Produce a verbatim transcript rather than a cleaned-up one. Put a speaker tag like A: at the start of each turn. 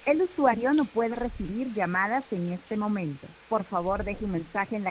A: El usuario no puede recibir llamadas en este momento. Por favor, deje un mensaje en la